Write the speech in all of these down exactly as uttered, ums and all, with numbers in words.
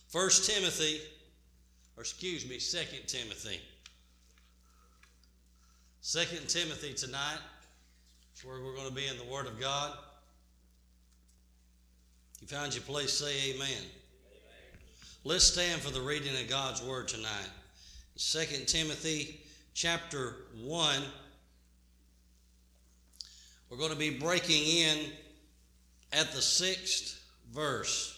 First Timothy, or excuse me, Second Timothy. Second Timothy tonight. That's where we're going to be in the Word of God. If you found your place, say amen. Amen. Let's stand for the reading of God's Word tonight. Second Timothy chapter one. We're going to be breaking in at the sixth verse.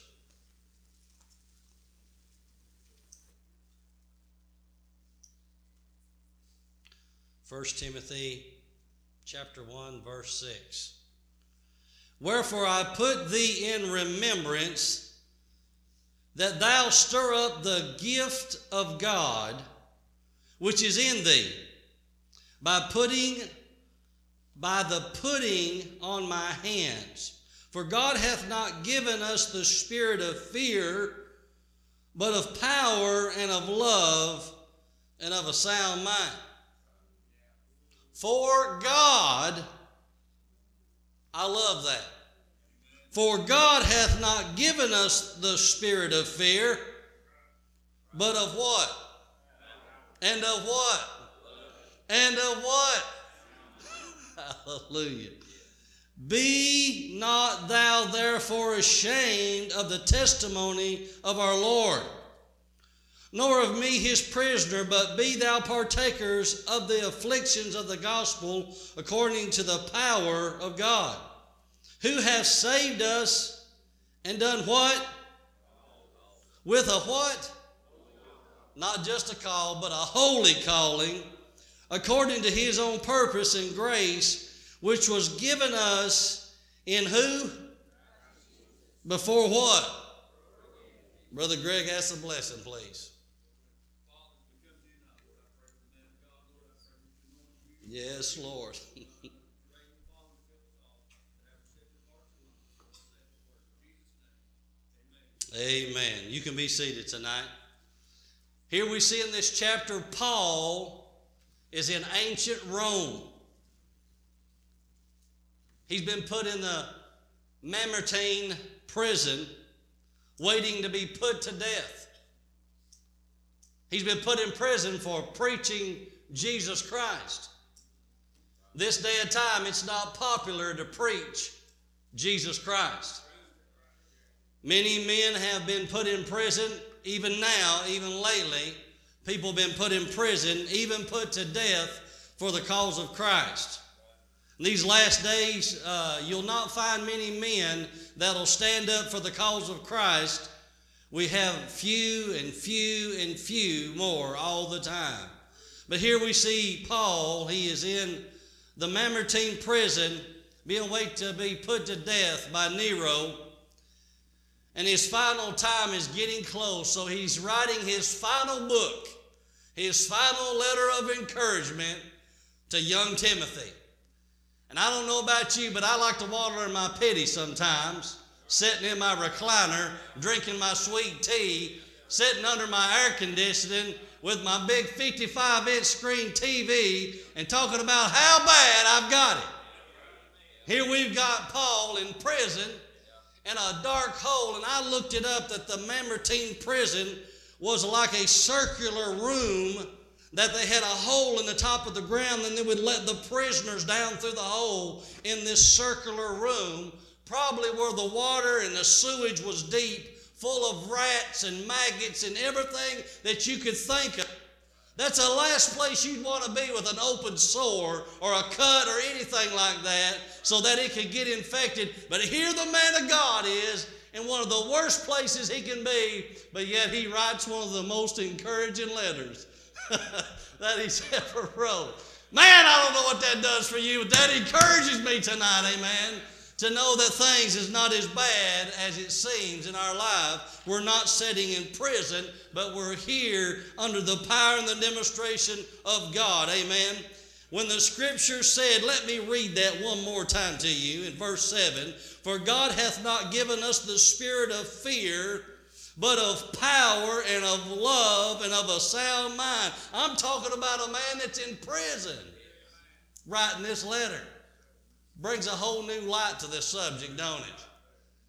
First Timothy chapter one, verse six. Wherefore I put thee in remembrance that thou stir up the gift of God which is in thee by putting by the putting on my hands. For God hath not given us the spirit of fear, but of power and of love and of a sound mind. For God, I love that. For God hath not given us the spirit of fear, but of what? And of what? And of what? Hallelujah. Be not thou therefore ashamed of the testimony of our Lord, nor of me his prisoner, but be thou partakers of the afflictions of the gospel according to the power of God, who hath saved us and done what? With a what? Not just a call, but a holy calling, according to his own purpose and grace, which was given us in who? Before what? Brother Greg, ask a blessing, please. Yes, Lord. Amen. You can be seated tonight. Here we see in this chapter, Paul is in ancient Rome. He's been put in the Mamertine prison, waiting to be put to death. He's been put in prison for preaching Jesus Christ. This day and time, it's not popular to preach Jesus Christ. Many men have been put in prison, even now, even lately. People have been put in prison, even put to death for the cause of Christ. In these last days, uh, you'll not find many men that'll stand up for the cause of Christ. We have few and few and few more all the time. But here we see Paul. He is in the Mamertine prison, being waited to be put to death by Nero. And his final time is getting close, so he's writing his final book, his final letter of encouragement to young Timothy. And I don't know about you, but I like to water in my pity sometimes, sitting in my recliner, drinking my sweet tea, sitting under my air conditioning with my big fifty-five inch screen T V and talking about how bad I've got it. Here we've got Paul in prison in a dark hole, and I looked it up that the Mamertine prison was like a circular room that they had a hole in the top of the ground, and they would let the prisoners down through the hole in this circular room, probably where the water and the sewage was deep, full of rats and maggots and everything that you could think of. That's the last place you'd want to be with an open sore or a cut or anything like that so that it could get infected. But here the man of God is in one of the worst places he can be, but yet he writes one of the most encouraging letters that he's ever wrote. Man, I don't know what that does for you, but that encourages me tonight, amen, to know that things is not as bad as it seems in our life. We're not sitting in prison, but we're here under the power and the demonstration of God, amen. When the scripture said, let me read that one more time to you in verse seven, for God hath not given us the spirit of fear, but of power and of love and of a sound mind. I'm talking about a man that's in prison writing this letter. Brings a whole new light to this subject, don't it?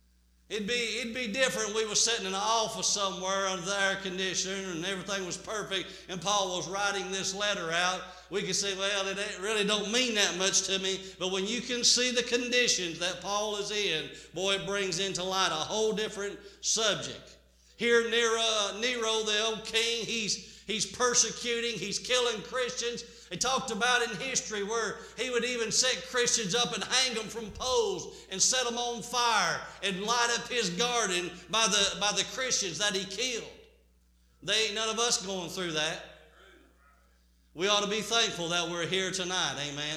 It'd be, it'd be different. We were sitting in an office somewhere under the air conditioner and everything was perfect and Paul was writing this letter out. We could say, well, it really don't mean that much to me. But when you can see the conditions that Paul is in, boy, it brings into light a whole different subject. Here, Nero, Nero the old king, he's, he's persecuting, he's killing Christians. They talked about in history where he would even set Christians up and hang them from poles and set them on fire and light up his garden by the, by the Christians that he killed. They ain't none of us going through that. We ought to be thankful that we're here tonight, amen.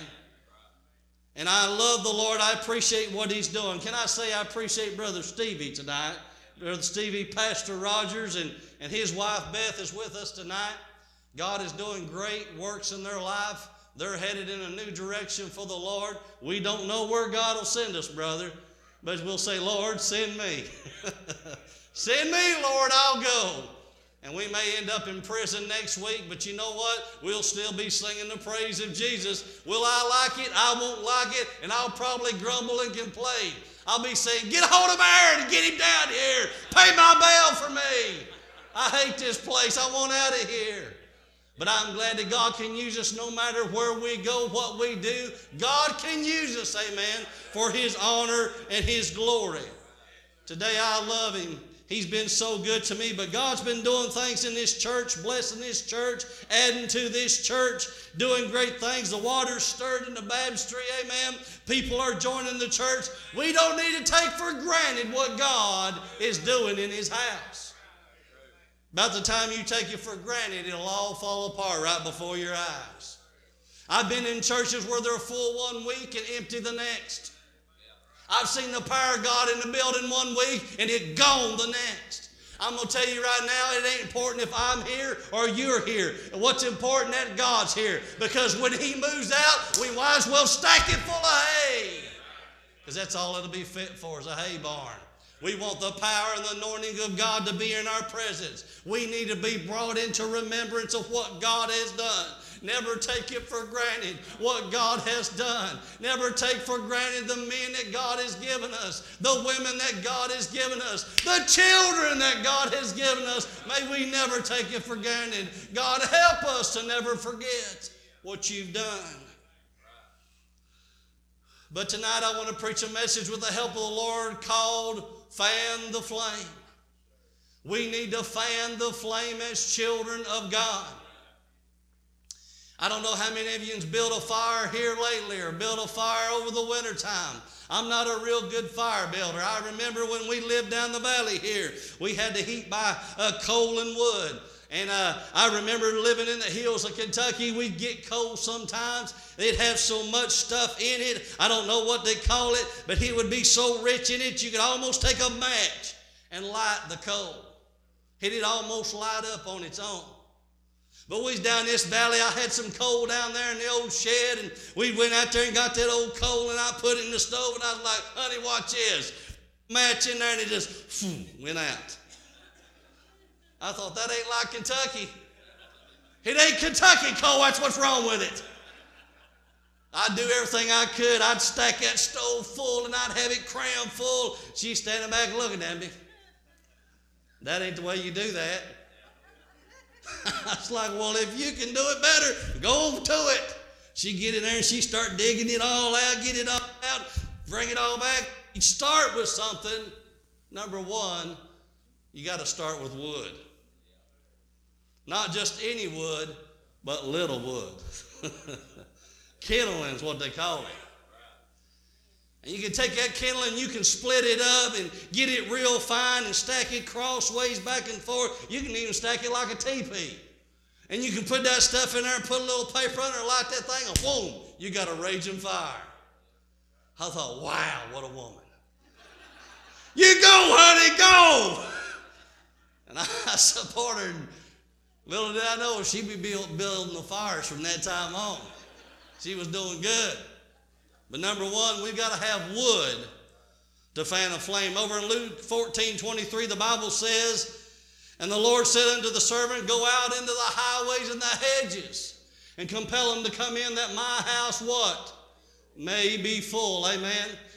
And I love the Lord. I appreciate what he's doing. Can I say I appreciate Brother Stevie tonight? Brother Stevie, Pastor Rogers, and, and his wife Beth is with us tonight. God is doing great works in their life. They're headed in a new direction for the Lord. We don't know where God will send us, brother, but we'll say, Lord, send me. Send me, Lord, I'll go. And we may end up in prison next week, but you know what? We'll still be singing the praise of Jesus. Will I like it? I won't like it, and I'll probably grumble and complain. I'll be saying, get a hold of Aaron and get him down here. Pay my bail for me. I hate this place. I want out of here. But I'm glad that God can use us no matter where we go, what we do. God can use us, amen, for his honor and his glory. Today I love him. He's been so good to me, but God's been doing things in this church, blessing this church, adding to this church, doing great things. The water's stirred in the baptistry, amen. People are joining the church. We don't need to take for granted what God is doing in his house. About the time you take it for granted, it'll all fall apart right before your eyes. I've been in churches where they're full one week and empty the next. I've seen the power of God in the building one week and it gone the next. I'm going to tell you right now, it ain't important if I'm here or you're here. What's important that God's here. Because when he moves out, we might as well stack it full of hay. Because that's all it'll be fit for is a hay barn. We want the power and the anointing of God to be in our presence. We need to be brought into remembrance of what God has done. Never take it for granted what God has done. Never take for granted the men that God has given us, the women that God has given us, the children that God has given us. May we never take it for granted. God, help us to never forget what you've done. But tonight I want to preach a message with the help of the Lord called Fan the Flame. We need to fan the flame as children of God. I don't know how many of you have built a fire here lately or built a fire over the wintertime. I'm not a real good fire builder. I remember when we lived down the valley here, we had to heat by uh, coal and wood. And uh, I remember living in the hills of Kentucky. We'd get coal sometimes. They'd have so much stuff in it. I don't know what they call it, but it would be so rich in it you could almost take a match and light the coal. It'd almost light up on its own. But we was down this valley. I had some coal down there in the old shed, and we went out there and got that old coal, and I put it in the stove, and I was like, honey, watch this. Match in there, and it just phew, went out. I thought, that ain't like Kentucky. It ain't Kentucky coal. That's what's wrong with it. I'd do everything I could. I'd stack that stove full, and I'd have it crammed full. She's standing back looking at me. That ain't the way you do that. I was like, well, if you can do it better, go to it. She'd get in there and she'd start digging it all out, get it all out, bring it all back. You start with something. Number one, you got to start with wood. Not just any wood, but little wood. Kindling is what they call it. And you can take that kindling and you can split it up and get it real fine and stack it crossways back and forth. You can even stack it like a teepee. And you can put that stuff in there and put a little paper under it, light that thing, and boom, you got a raging fire. I thought, wow, what a woman. You go, honey, go. And I, I support her. And little did I know she'd be build, building the fires from that time on. She was doing good. But number one, we've got to have wood to fan a flame. Over in Luke fourteen twenty-three, the Bible says, and the Lord said unto the servant, go out into the highways and the hedges and compel them to come in that my house what? May be full. Amen.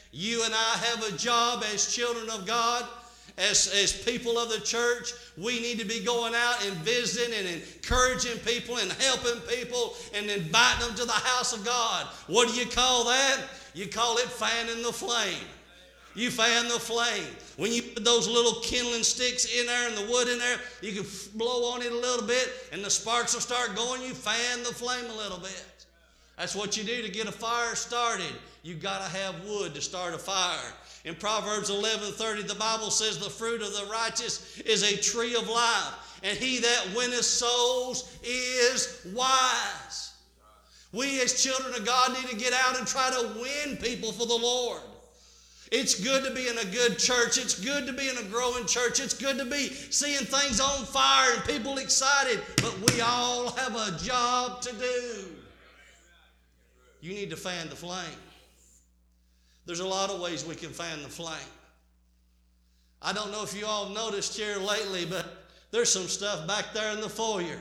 You and I have a job as children of God, as, as people of the church. We need to be going out and visiting and encouraging people and helping people and inviting them to the house of God. What do you call that? You call it fanning the flame. You fan the flame. When you put those little kindling sticks in there and the wood in there, you can blow on it a little bit and the sparks will start going. You fan the flame a little bit. That's what you do to get a fire started. You've got to have wood to start a fire. In Proverbs eleven thirty, the Bible says the fruit of the righteous is a tree of life, and he that winneth souls is wise. We as children of God need to get out and try to win people for the Lord. It's good to be in a good church. It's good to be in a growing church. It's good to be seeing things on fire and people excited, but we all have a job to do. You need to fan the flame. There's a lot of ways we can fan the flame. I don't know if you all noticed here lately, but there's some stuff back there in the foyer.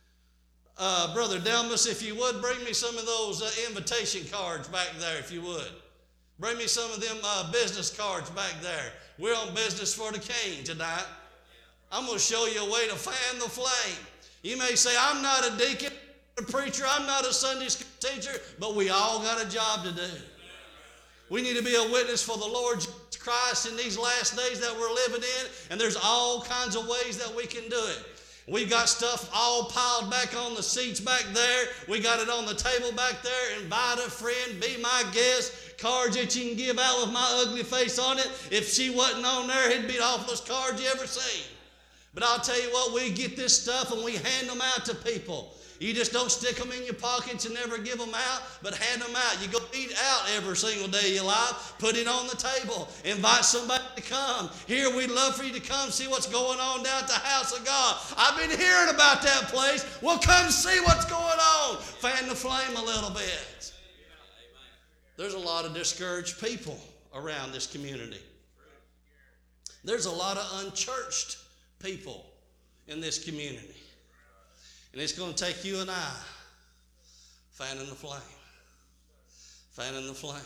Uh, Brother Delmas, if you would, bring me some of those uh, invitation cards back there, if you would. Bring me some of them uh, business cards back there. We're on business for the King tonight. I'm going to show you a way to fan the flame. You may say, I'm not a deacon, a preacher, I'm not a Sunday school teacher, but we all got a job to do. We need to be a witness for the Lord Jesus Christ in these last days that we're living in, and there's all kinds of ways that we can do it. We've got stuff all piled back on the seats back there. We got it on the table back there. Invite a friend, be my guest. Cards that you can give out with my ugly face on it. If she wasn't on there, it'd be the awfulest cards you ever seen. But I'll tell you what, we get this stuff and we hand them out to people. You just don't stick them in your pockets and never give them out, but hand them out. You go eat out every single day of your life. Put it on the table. Invite somebody to come. Here, we'd love for you to come see what's going on down at the house of God. I've been hearing about that place. Well, come see what's going on. Fan the flame a little bit. There's a lot of discouraged people around this community. There's a lot of unchurched people in this community. And it's going to take you and I fanning the flame. Fanning the flame.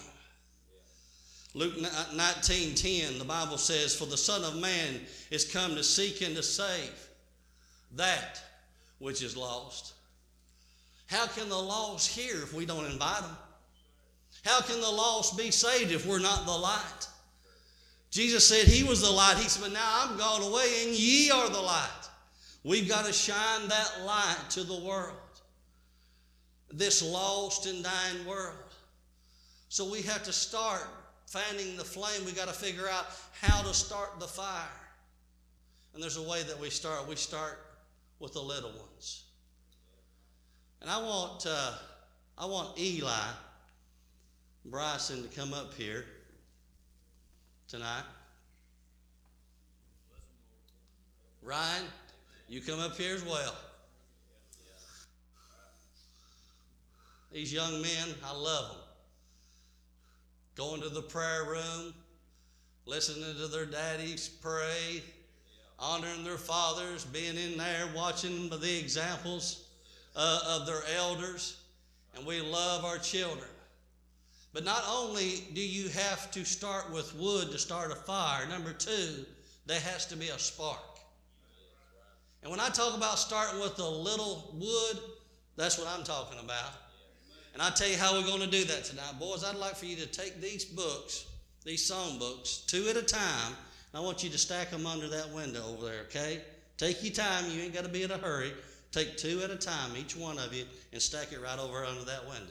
Luke nineteen ten, the Bible says, for the Son of Man is come to seek and to save that which is lost. How can the lost hear if we don't invite them? How can the lost be saved if we're not the light? Jesus said he was the light. He said, but now I'm gone away and ye are the light. We've got to shine that light to the world, this lost and dying world. So we have to start fanning the flame. We've got to figure out how to start the fire. And there's a way that we start. We start with the little ones. And I want, uh, I want Eli Bryson to come up here tonight. Ryan, you come up here as well. These young men, I love them. Going to the prayer room, listening to their daddies pray, honoring their fathers, being in there, watching the examples uh, of their elders. And we love our children. But not only do you have to start with wood to start a fire, number two, there has to be a spark. And when I talk about starting with a little wood, that's what I'm talking about. And I'll tell you how we're going to do that tonight. Boys, I'd like for you to take these books, these song books, two at a time, and I want you to stack them under that window over there, okay? Take your time. You ain't got to be in a hurry. Take two at a time, each one of you, and stack it right over under that window.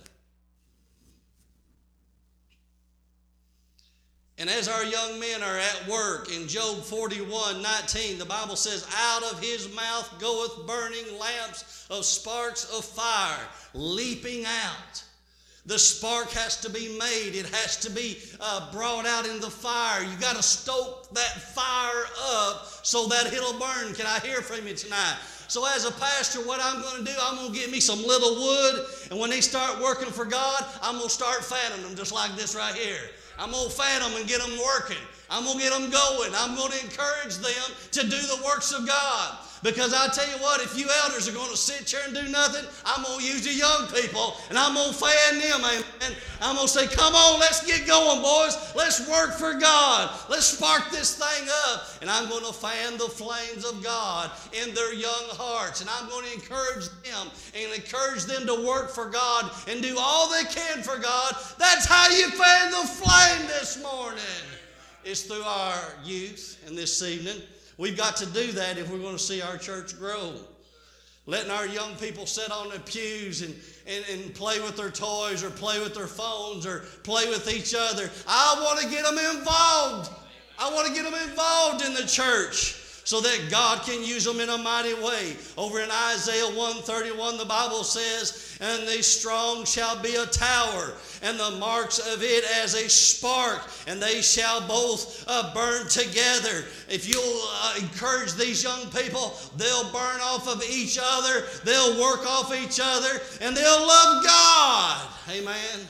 And as our young men are at work, in Job forty-one nineteen, the Bible says, out of his mouth goeth burning lamps of sparks of fire, leaping out. The spark has to be made. It has to be uh, brought out in the fire. You got to stoke that fire up so that it'll burn. Can I hear from you tonight? So as a pastor, what I'm going to do, I'm going to get me some little wood, and when they start working for God, I'm going to start fanning them just like this right here. I'm going to fan them and get them working. I'm going to get them going. I'm going to encourage them to do the works of God. Because I tell you what, if you elders are going to sit here and do nothing, I'm going to use the young people and I'm going to fan them, amen. I'm going to say, come on, let's get going, boys. Let's work for God. Let's spark this thing up. And I'm going to fan the flames of God in their young hearts. And I'm going to encourage them and encourage them to work for God and do all they can for God. That's how you fan the flame this morning. It's through our youth and this evening. We've got to do that if we're going to see our church grow. Letting our young people sit on their pews and, and, and play with their toys or play with their phones or play with each other. I want to get them involved. I want to get them involved in the church so that God can use them in a mighty way. Over in Isaiah one thirty-one, the Bible says, and the strong shall be a tower, and the marks of it as a spark, and they shall both uh, burn together. If you'll uh, encourage these young people, they'll burn off of each other, they'll work off each other, and they'll love God. Amen.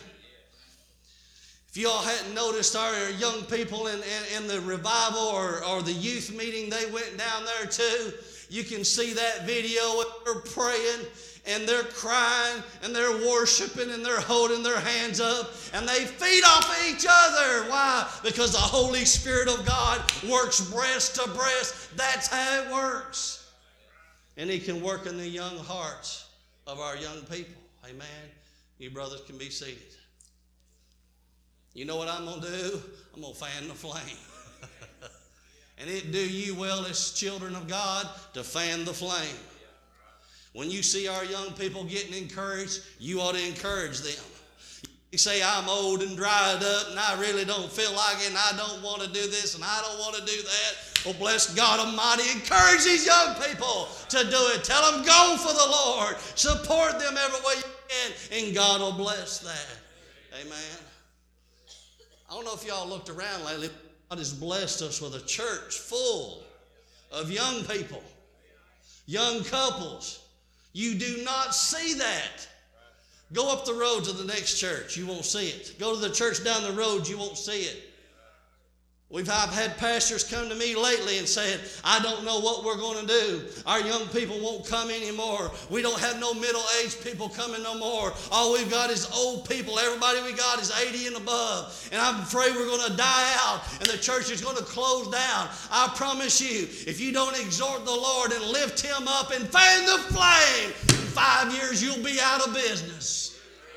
If you all hadn't noticed, our young people in, in, in the revival or, or the youth meeting, they went down there too. You can see that video. They're praying and they're crying and they're worshiping and they're holding their hands up and they feed off of each other. Why? Because the Holy Spirit of God works breast to breast. That's how it works. And He can work in the young hearts of our young people. Amen. You brothers can be seated. You know what I'm going to do? I'm going to fan the flame. And it do you well as children of God to fan the flame. When you see our young people getting encouraged, you ought to encourage them. You say, I'm old and dried up and I really don't feel like it and I don't want to do this and I don't want to do that. Well, bless God Almighty. Encourage these young people to do it. Tell them, go for the Lord. Support them every way you can and God will bless that. Amen. I don't know if y'all looked around lately. God has blessed us with a church full of young people, young couples. You do not see that. Go up the road to the next church. You won't see it. Go to the church down the road. You won't see it. We've I've had pastors come to me lately and said, I don't know what we're going to do. Our young people won't come anymore. We don't have no middle-aged people coming no more. All we've got is old people. Everybody we got is eighty and above. And I'm afraid we're going to die out and the church is going to close down. I promise you, if you don't exhort the Lord and lift Him up and fan the flame, in five years you'll be out of business.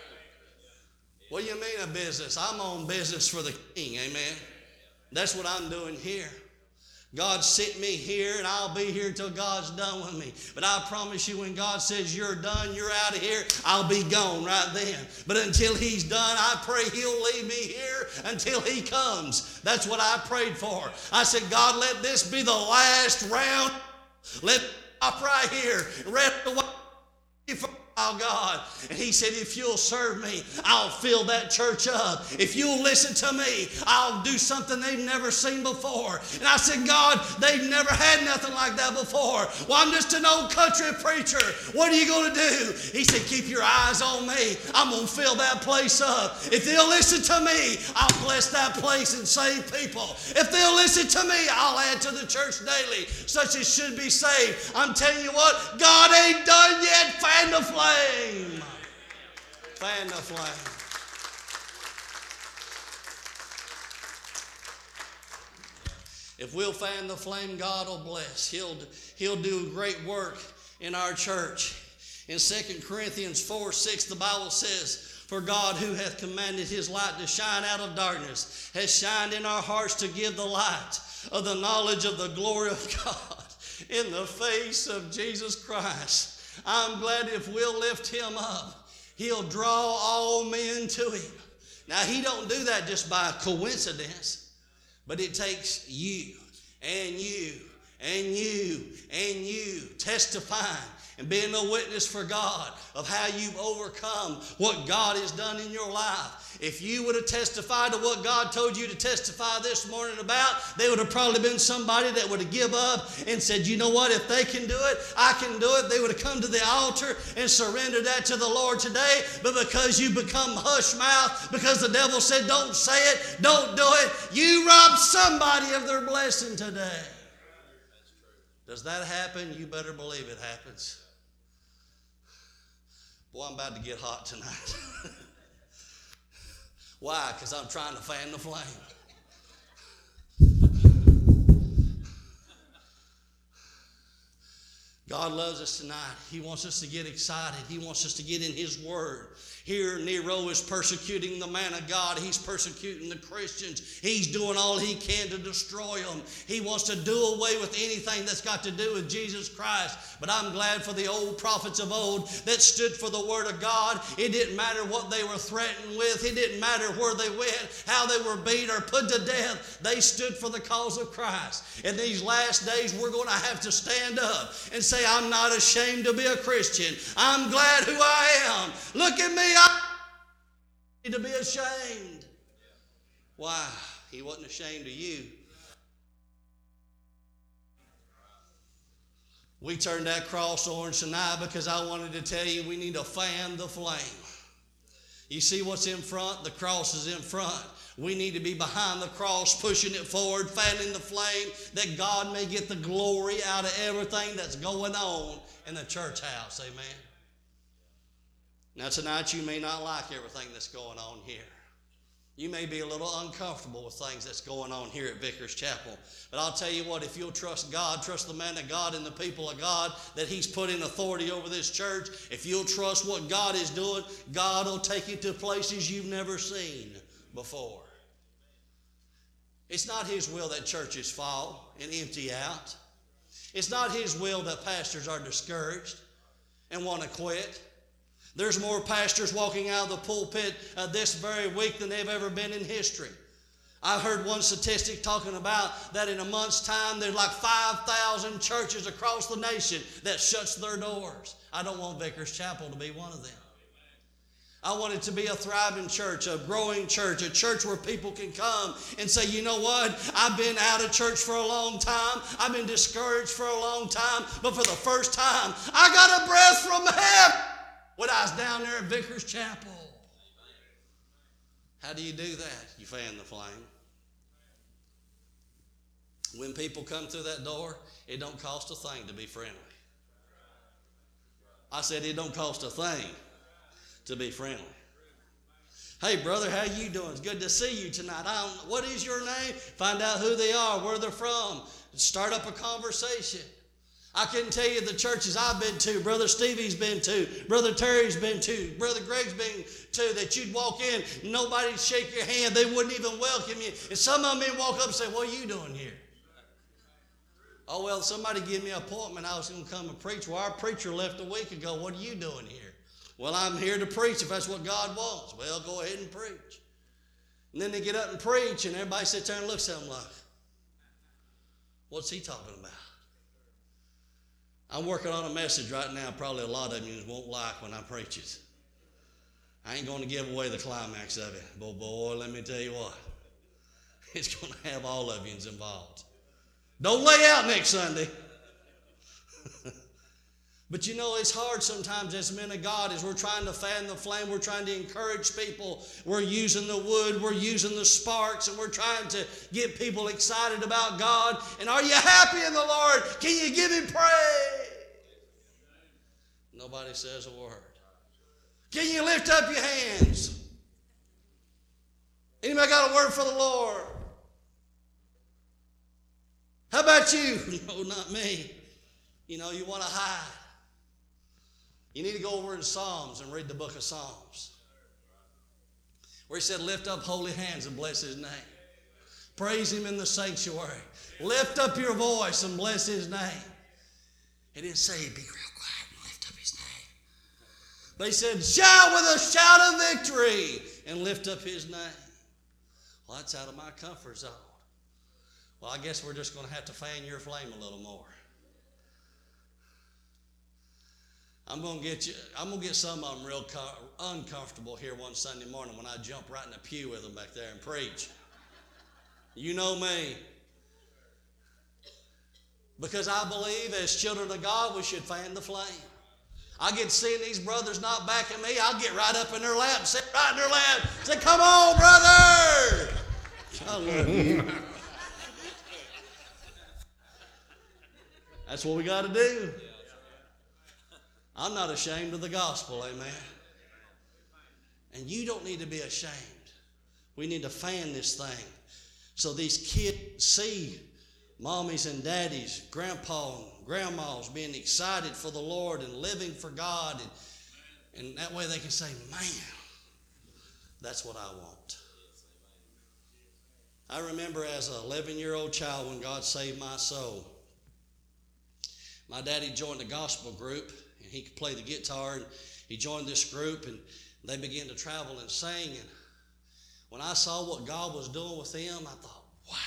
What do you mean a business? I'm on business for the King. Amen. That's what I'm doing here. God sent me here, and I'll be here till God's done with me. But I promise you, when God says you're done, you're out of here, I'll be gone right then. But until He's done, I pray He'll leave me here until He comes. That's what I prayed for. I said, God, let this be the last round. Let me stop right here. Rest away from Oh God. And He said, if you'll serve me, I'll fill that church up. If you'll listen to me, I'll do something they've never seen before. And I said, God, they've never had nothing like that before. Well, I'm just an old country preacher. What are you going to do? He said, keep your eyes on me. I'm going to fill that place up. If they'll listen to me, I'll bless that place and save people. If they'll listen to me, I'll add to the church daily, such as should be saved. I'm telling you what, God ain't done yet. Fan the flame. Flame. Fan the flame. If we'll fan the flame, God will bless. He'll, he'll do great work in our church. In Second Corinthians four six, the Bible says, for God, who hath commanded His light to shine out of darkness, has shined in our hearts to give the light of the knowledge of the glory of God in the face of Jesus Christ. I'm glad if we'll lift Him up, He'll draw all men to Him. Now, He don't do that just by coincidence, but it takes you and you and you and you testifying and being a witness for God of how you've overcome what God has done in your life. If you would have testified to what God told you to testify this morning about, they would have probably been somebody that would have given up and said, you know what, if they can do it, I can do it. They would have come to the altar and surrendered that to the Lord today. But because you become hush mouth, because the devil said, don't say it, don't do it, you robbed somebody of their blessing today. Does that happen? You better believe it happens. Boy, I'm about to get hot tonight. Why? Because I'm trying to fan the flame. God loves us tonight. He wants us to get excited. He wants us to get in His Word. Here, Nero is persecuting the man of God. He's persecuting the Christians. He's doing all he can to destroy them. He wants to do away with anything that's got to do with Jesus Christ. But I'm glad for the old prophets of old that stood for the Word of God. It didn't matter what they were threatened with. It didn't matter where they went, how they were beat or put to death. They stood for the cause of Christ. In these last days, we're going to have to stand up and say, I'm not ashamed to be a Christian. I'm glad who I am. Look at me. I need to be ashamed. Why? He wasn't ashamed of you. We turned that cross orange tonight because I wanted to tell you we need to fan the flame. You see what's in front? The cross is in front. We need to be behind the cross, pushing it forward, fanning the flame, that God may get the glory out of everything that's going on in the church house. Amen. Now tonight you may not like everything that's going on here. You may be a little uncomfortable with things that's going on here at Vickers Chapel. But I'll tell you what, if you'll trust God, trust the man of God and the people of God, that He's put in authority over this church, if you'll trust what God is doing, God will take you to places you've never seen before. It's not His will that churches fall and empty out. It's not His will that pastors are discouraged and want to quit. There's more pastors walking out of the pulpit uh, this very week than they've ever been in history. I heard one statistic talking about that in a month's time, there's like five thousand churches across the nation that shuts their doors. I don't want Vickers Chapel to be one of them. I want it to be a thriving church, a growing church, a church where people can come and say, you know what? I've been out of church for a long time. I've been discouraged for a long time. But for the first time, I got a breath from heaven when I was down there at Vickers Chapel. How do you do that? You fan the flame. When people come through that door, it don't cost a thing to be friendly. I said it don't cost a thing to be friendly. Hey, brother, how you doing? It's good to see you tonight. I don't, what is your name? Find out who they are, where they're from. Start up a conversation. I couldn't tell you the churches I've been to, Brother Stevie's been to, Brother Terry's been to, Brother Greg's been to, that you'd walk in, nobody'd shake your hand, they wouldn't even welcome you. And some of them walk up and say, what are you doing here? Oh, well, somebody gave me an appointment, I was going to come and preach. Well, our preacher left a week ago, what are you doing here? Well, I'm here to preach if that's what God wants. Well, go ahead and preach. And then they get up and preach, and everybody sits there and looks at them like, what's he talking about? I'm working on a message right now probably a lot of you won't like when I preach it. I ain't going to give away the climax of it. But boy, let me tell you what. It's going to have all of you involved. Don't lay out next Sunday. But you know, it's hard sometimes as men of God as we're trying to fan the flame, we're trying to encourage people. We're using the wood, we're using the sparks, and we're trying to get people excited about God. And are you happy in the Lord? Can you give Him praise? Nobody says a word. Can you lift up your hands? Anybody got a word for the Lord? How about you? No, not me. You know, you want to hide. You need to go over in Psalms and read the book of Psalms, where He said, lift up holy hands and bless His name. Praise Him in the sanctuary. Lift up your voice and bless His name. He didn't say, be real quiet and lift up His name. But He said, shout with a shout of victory and lift up His name. Well, that's out of my comfort zone. Well, I guess we're just going to have to fan your flame a little more. I'm going to get you, I'm going to get some of them real co- uncomfortable here one Sunday morning when I jump right in the pew with them back there and preach. You know me. Because I believe as children of God, we should fan the flame. I get seeing these brothers not backing me, I'll get right up in their lap and sit right in their lap and say, come on, brother. I love you. That's what we got to do. I'm not ashamed of the gospel, amen. And you don't need to be ashamed We need to fan this thing so these kids see mommies and daddies, grandpa and grandmas being excited for the Lord and living for God. And, and that way they can say, man, that's what I want. I remember as an eleven-year-old child when God saved my soul, my daddy joined a gospel group, and he could play the guitar, and he joined this group, and they began to travel and sing. And when I saw what God was doing with them, I thought, wow,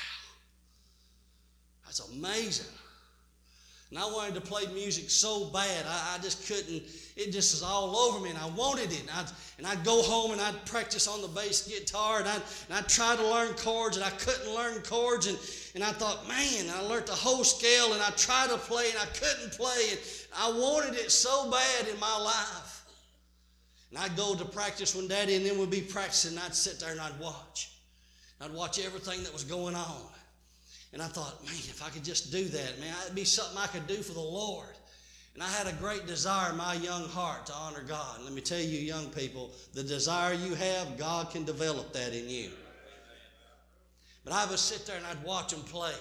that's amazing. And I wanted to play music so bad. I, I just couldn't. It just was all over me, and I wanted it. And I'd, and I'd go home, and I'd practice on the bass guitar, and I'd, and I'd try to learn chords, and I couldn't learn chords. And, and I thought, man, I learned the whole scale, and I tried to play, and I couldn't play. And I wanted it so bad in my life. And I'd go to practice when Daddy and them would be practicing, and I'd sit there and I'd watch. I'd watch everything that was going on. And I thought, man, if I could just do that, man, it'd be something I could do for the Lord. And I had a great desire in my young heart to honor God. And let me tell you, young people, the desire you have, God can develop that in you. But I would sit there and I'd watch them play.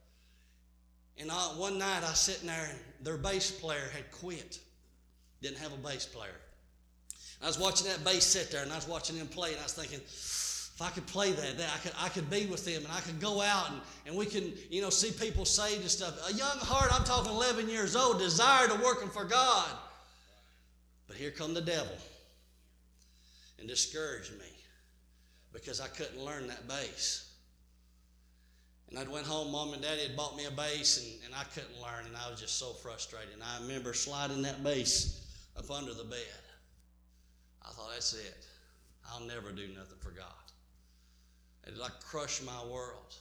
And I, one night I was sitting there and their bass player had quit. Didn't have a bass player. I was watching that bass sit there and I was watching them play and I was thinking, if I could play that, that I could I could be with them and I could go out and, and we can, you know, see people saved and stuff. A young heart, I'm talking eleven years old, desire to working for God. But here come the devil and discouraged me because I couldn't learn that bass. And I went home, Mom and Daddy had bought me a bass and, and I couldn't learn and I was just so frustrated. And I remember sliding that bass up under the bed. I thought, that's it. I'll never do nothing for God. It like crushed my world.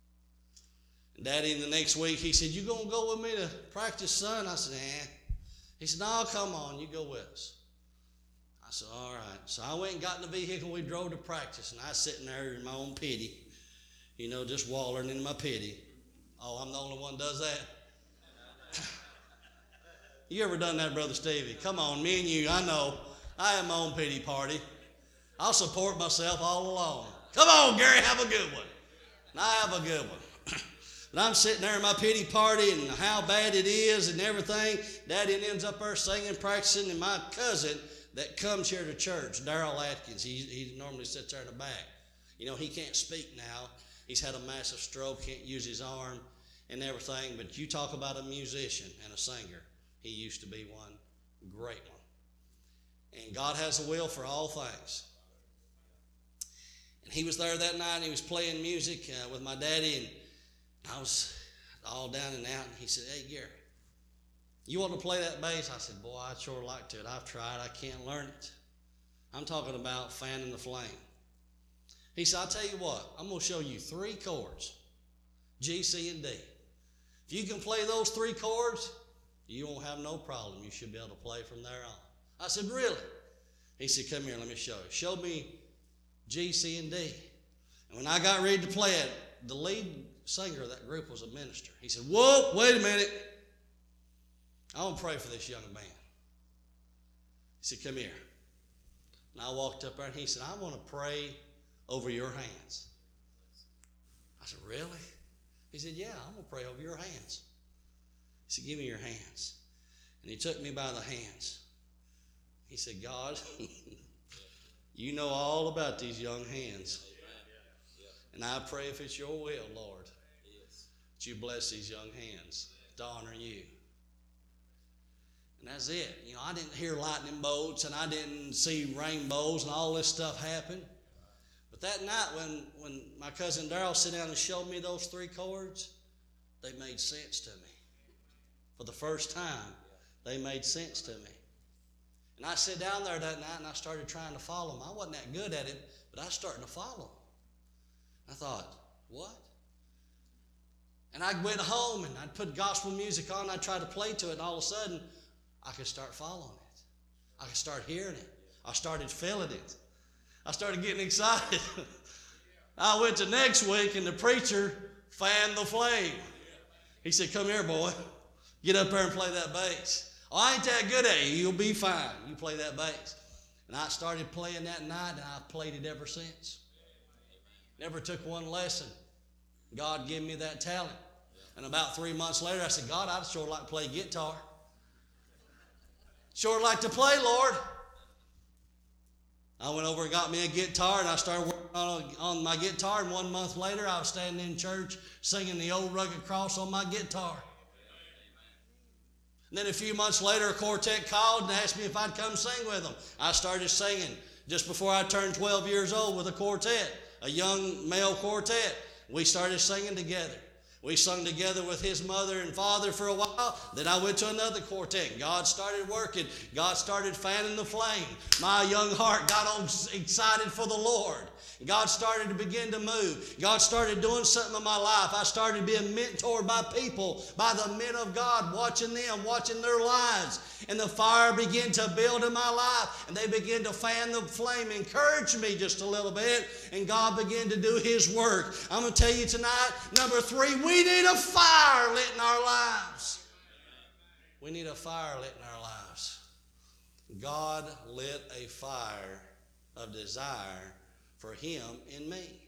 And Daddy, in the next week, he said, you going to go with me to practice, son? I said, eh. He said, no, come on, you go with us. I said, all right. So I went and got in the vehicle. We drove to practice, and I was sitting there in my own pity, you know, just wallowing in my pity. Oh, I'm the only one that does that? You ever done that, Brother Stevie? Come on, me and you, I know. I have my own pity party. I'll support myself all alone. Come on, Gary, have a good one. And I have a good one. But I'm sitting there in my pity party and how bad it is and everything. Daddy ends up there singing, practicing, and my cousin that comes here to church, Darrell Atkins, he, he normally sits there in the back. You know, he can't speak now. He's had a massive stroke, can't use his arm and everything. But you talk about a musician and a singer. He used to be one, great one. And God has a will for all things. And he was there that night, and he was playing music uh, with my daddy, and I was all down and out, and he said, hey, Gary, you want to play that bass? I said, boy, I'd sure like to. I've tried. I can't learn it. I'm talking about fanning the flame. He said, I'll tell you what, I'm going to show you three chords, G, C, and D. If you can play those three chords, you won't have no problem. You should be able to play from there on. I said, really? He said, come here, let me show you. Showed me G, C, and D. And when I got ready to play it, the lead singer of that group was a minister. He said, whoa, wait a minute. I want to pray for this young man. He said, come here. And I walked up there and he said, I want to pray over your hands. I said, really? He said, yeah, I'm going to pray over your hands. He said, give me your hands. And he took me by the hands. He said, God, you know all about these young hands. And I pray if it's your will, Lord, that you bless these young hands to honor you. And that's it. You know, I didn't hear lightning bolts and I didn't see rainbows and all this stuff happen. But that night when, when my cousin Darrell sat down and showed me those three chords, they made sense to me. For the first time, they made sense to me. And I sat down there that night and I started trying to follow them. I wasn't that good at it, but I was starting to follow them. I thought, what? And I went home and I'd put gospel music on and I'd try to play to it, and all of a sudden, I could start following it. I could start hearing it. I started feeling it. I started getting excited. I went to next week and the preacher fanned the flame. He said, come here, boy. Get up there and play that bass. Oh, I ain't that good at it. You'll be fine. You play that bass. And I started playing that night, and I've played it ever since. Never took one lesson. God gave me that talent. And about three months later, I said, God, I'd sure like to play guitar. Sure like to play, Lord. I went over and got me a guitar, and I started working on, on my guitar, and one month later, I was standing in church singing the old rugged cross on my guitar. And then a few months later, a quartet called and asked me if I'd come sing with them. I started singing just before I turned twelve years old with a quartet, a young male quartet. We started singing together. We sung together with his mother and father for a while. Then I went to another quartet. God started working. God started fanning the flame. My young heart got all excited for the Lord. God started to begin to move. God started doing something in my life. I started being mentored by people, by the men of God, watching them, watching their lives. And the fire began to build in my life. And they began to fan the flame, encourage me just a little bit. And God began to do His work. I'm going to tell you tonight, number three, we need a fire lit in our lives. We need a fire lit in our lives. God lit a fire of desire for Him in me.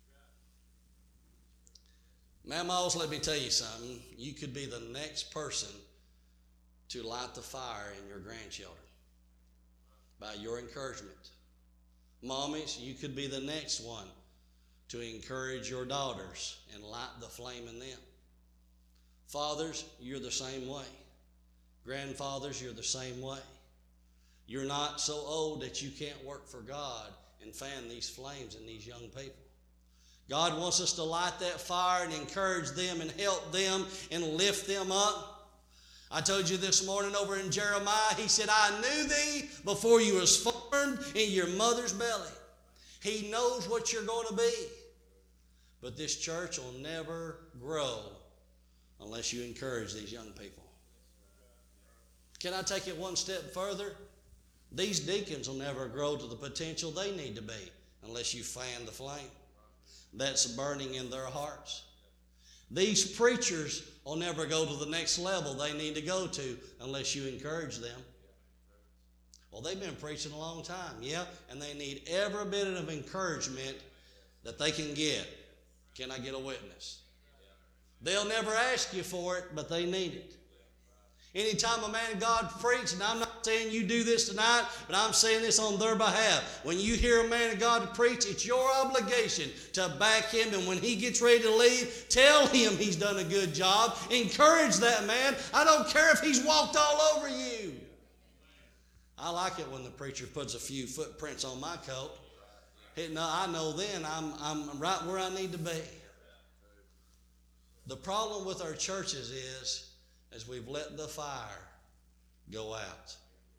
Mammals, let me tell you something. You could be the next person to light the fire in your grandchildren by your encouragement. Mommies, you could be the next one to encourage your daughters and light the flame in them. Fathers, you're the same way. Grandfathers, you're the same way. You're not so old that you can't work for God and fan these flames in these young people. God wants us to light that fire and encourage them and help them and lift them up. I told you this morning over in Jeremiah, He said, I knew thee before you was formed in your mother's belly. He knows what you're going to be. But this church will never grow unless you encourage these young people. Can I take it one step further? These deacons will never grow to the potential they need to be unless you fan the flame that's burning in their hearts. These preachers will never go to the next level they need to go to unless you encourage them. Well, they've been preaching a long time, yeah, and they need every bit of encouragement that they can get. Can I get a witness? They'll never ask you for it, but they need it. Anytime a man of God preaches, and I'm not saying you do this tonight, but I'm saying this on their behalf. When you hear a man of God preach, it's your obligation to back him. And when he gets ready to leave, tell him he's done a good job. Encourage that man. I don't care if he's walked all over you. I like it when the preacher puts a few footprints on my coat. I know then I'm, I'm right where I need to be. The problem with our churches is, as we've let the fire go out.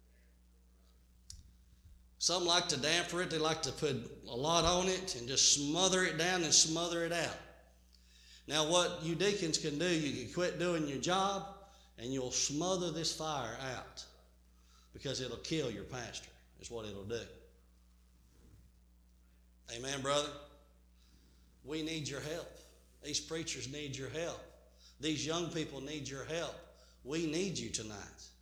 Some like to damper it. They like to put a lot on it and just smother it down and smother it out. Now what you deacons can do, you can quit doing your job and you'll smother this fire out because it'll kill your pastor, is what it'll do. Amen, brother? We need your help. These preachers need your help. These young people need your help. We need you tonight.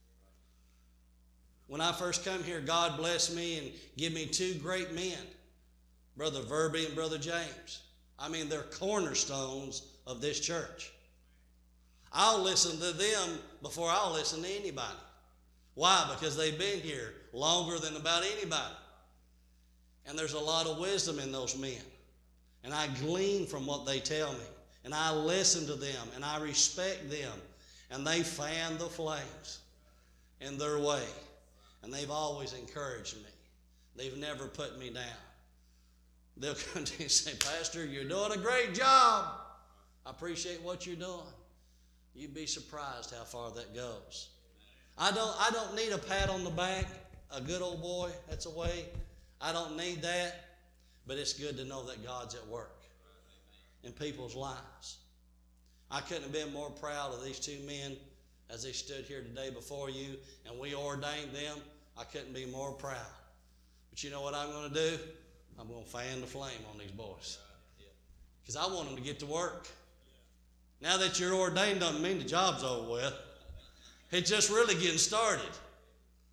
When I first come here, God blessed me and give me two great men, Brother Verby and Brother James. I mean, they're cornerstones of this church. I'll listen to them before I'll listen to anybody. Why? Because they've been here longer than about anybody. And there's a lot of wisdom in those men. And I glean from what they tell me. And I listen to them, and I respect them, and they fan the flames in their way, and they've always encouraged me. They've never put me down. They'll come to me and say, Pastor, you're doing a great job. I appreciate what you're doing. You'd be surprised how far that goes. I don't, I don't need a pat on the back, a good old boy, that's a way. I don't need that, but it's good to know that God's at work in people's lives. I couldn't have been more proud of these two men as they stood here today before you and we ordained them. I couldn't be more proud. But you know what I'm going to do? I'm going to fan the flame on these boys because I want them to get to work. Now that you're ordained doesn't mean the job's over with. It's just really getting started.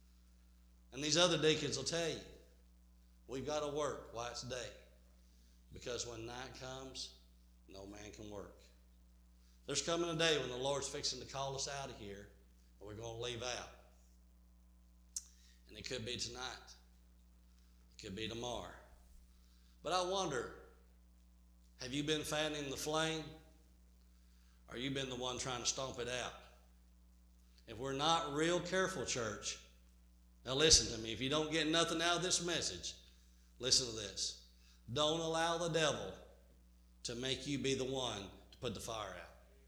And these other deacons will tell you, we've got to work while it's day. Because when night comes, no man can work. There's coming a day when the Lord's fixing to call us out of here, and we're going to leave out. And it could be tonight. It could be tomorrow. But I wonder, have you been fanning the flame? Or you been the one trying to stomp it out? If we're not real careful, church, now listen to me. If you don't get nothing out of this message, listen to this. Don't allow the devil to make you be the one to put the fire out.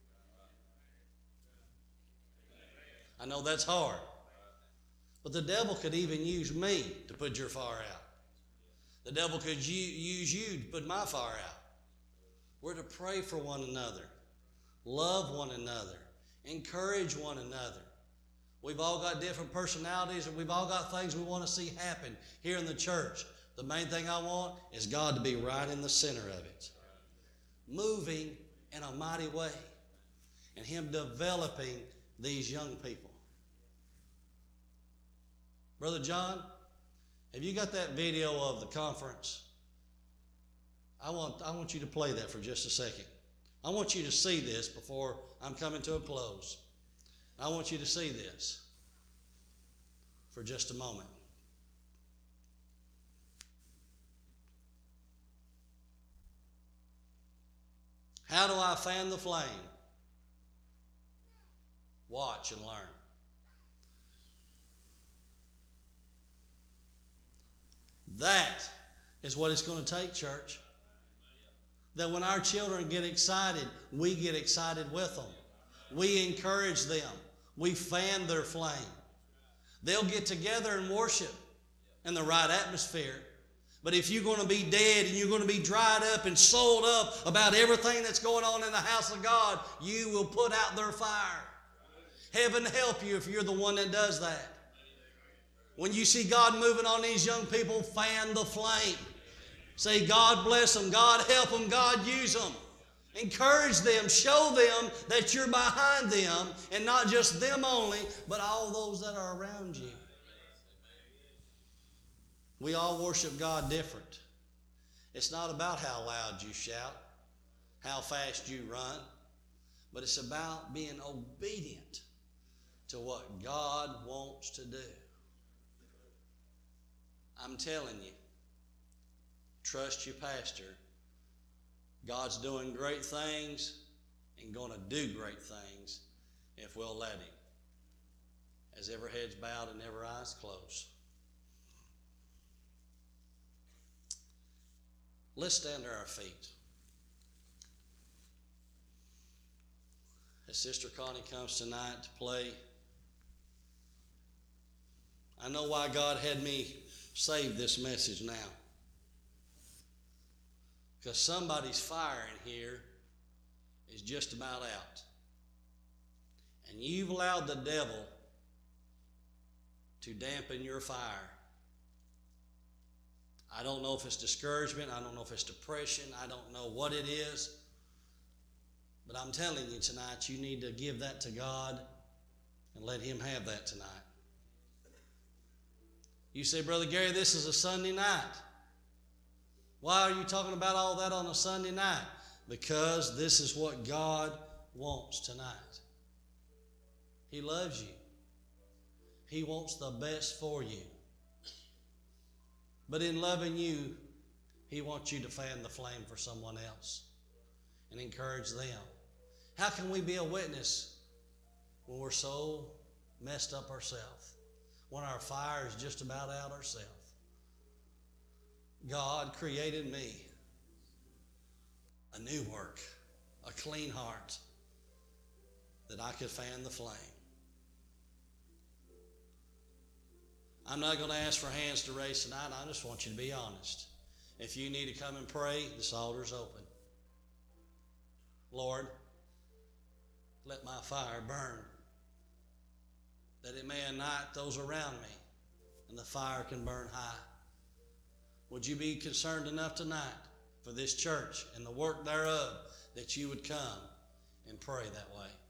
I know that's hard. But the devil could even use me to put your fire out. The devil could use you to put my fire out. We're to pray for one another, love one another, encourage one another. We've all got different personalities and we've all got things we want to see happen here in the church. The main thing I want is God to be right in the center of it, moving in a mighty way, and Him developing these young people. Brother John, have you got that video of the conference? I want, I want you to play that for just a second. I want you to see this before I'm coming to a close. I want you to see this for just a moment. How do I fan the flame? Watch and learn. That is what it's going to take, church. That when our children get excited, we get excited with them. We encourage them. We fan their flame. They'll get together and worship in the right atmosphere. But if you're going to be dead and you're going to be dried up and sold up about everything that's going on in the house of God, you will put out their fire. Heaven help you if you're the one that does that. When you see God moving on these young people, fan the flame. Say, God bless them, God help them, God use them. Encourage them, show them that you're behind them, and not just them only, but all those that are around you. We all worship God different. It's not about how loud you shout, how fast you run, but it's about being obedient to what God wants to do. I'm telling you, trust your pastor. God's doing great things and going to do great things if we'll let Him. As every head's bowed and every eye's closed. Let's stand to our feet. As Sister Connie comes tonight to play, I know why God had me save this message now. Because somebody's fire in here is just about out. And you've allowed the devil to dampen your fire. I don't know if it's discouragement. I don't know if it's depression. I don't know what it is. But I'm telling you tonight, you need to give that to God and let Him have that tonight. You say, Brother Gary, this is a Sunday night. Why are you talking about all that on a Sunday night? Because this is what God wants tonight. He loves you. He wants the best for you. But in loving you, He wants you to fan the flame for someone else and encourage them. How can we be a witness when we're so messed up ourselves? When our fire is just about out ourselves? God created me a new work, a clean heart, that I could fan the flame. I'm not going to ask for hands to raise tonight. I just want you to be honest. If you need to come and pray, this altar's open. Lord, let my fire burn, that it may ignite those around me, and the fire can burn high. Would you be concerned enough tonight for this church and the work thereof that you would come and pray that way?